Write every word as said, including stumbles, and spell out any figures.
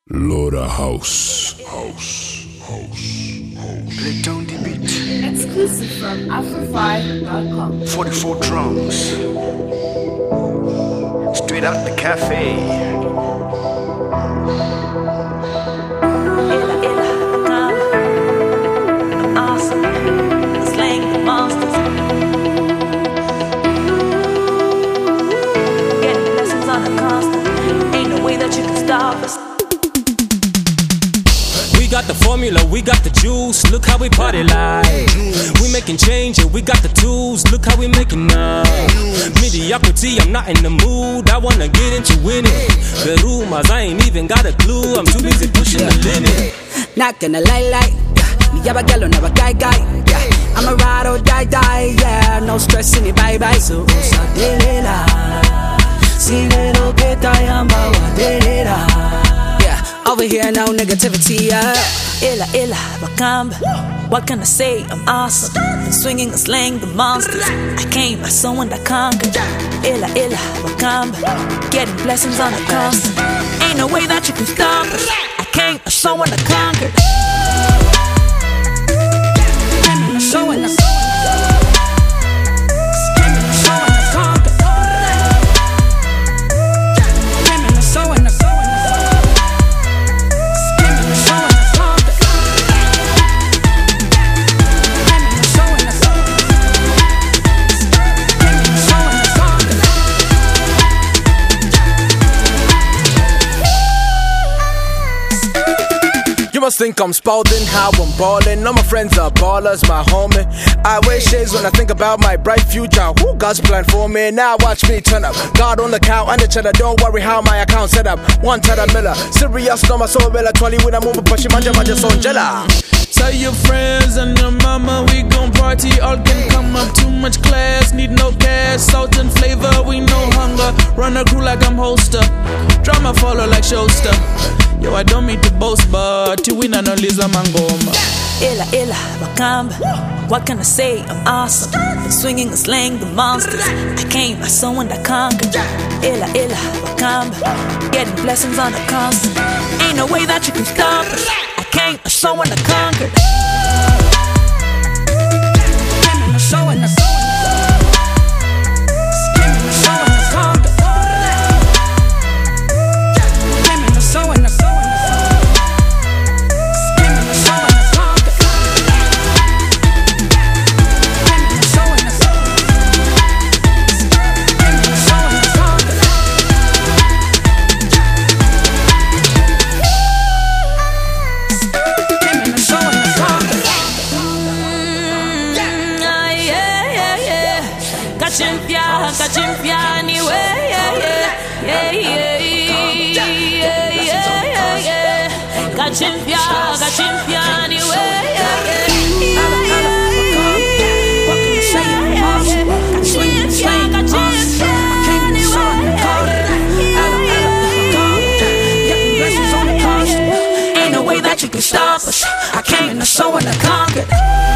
Laura House. House. House. House. Playtone the beat. Exclusive from Afrofy dot com. forty-four drums. Straight out the cafe. Ella, Ella, I'm awesome. Slaying the monsters. Getting blessings on the constant. Ain't no way that you can stop us. We got the formula, we got the juice. Look how we party like. We making change, yeah, we got the tools. Look how we making now. Mediocrity, I'm not in the mood. I wanna get into winning. The rumors, I ain't even got a clue. I'm too busy pushing the limit. Not gonna lie, lie. Me have a girl, never guy, guy. Yeah, I'm a ride or die, die. Yeah, no stress in it, bye, bye. So, so de la. Si le lo que te llama, de la. Over here, no negativity, yeah. Ella, Ella, Bakamba. What can I say? I'm awesome. I'm swinging and slaying the monsters. I came as someone that conquered. Ella, Ella, Bakamba. Getting blessings on the constant. Ain't no way that you can stop us. I came as someone that conquered. Showing us. You must think I'm Spalding, how I'm ballin'. All my friends are ballers, my homie. I wear shades when I think about my bright future. Who God's plan for me? Now watch me turn up. God on the count and the cheddar. Don't worry how my account set up. One to the miller. Serious, no, my soul, Bella. Twally with a move, but she manja, manja, so jella. Tell your friends and your mama we gon' party. All can come up, too much class, need no gas. Salt and flavor, we no hunger. Run a crew like I'm holster. Drama follow like showster. Yo, I don't mean to boast, but you win and Lisa Mangoma. Ella, Ella, Bakamba. What can I say? I'm awesome. I'm swinging and slaying the monsters. I came as someone that conquered. Ella, Ella, Bakamba. Getting blessings on the constant. Ain't no way that you can stop us. I came as someone that conquered. Showing us. Kachimpia, kachimpia, anyway, yeah, yeah, yeah, yeah, yeah, yeah, yeah. Kachimpia, kachimpia, anyway, yeah, yeah. What can you say? I'm awesome. Got swinging, slaying, awesome. I came in the sun, getting blessings on the constant. Ain't no way that you can stop us. I came in the show and I conquered.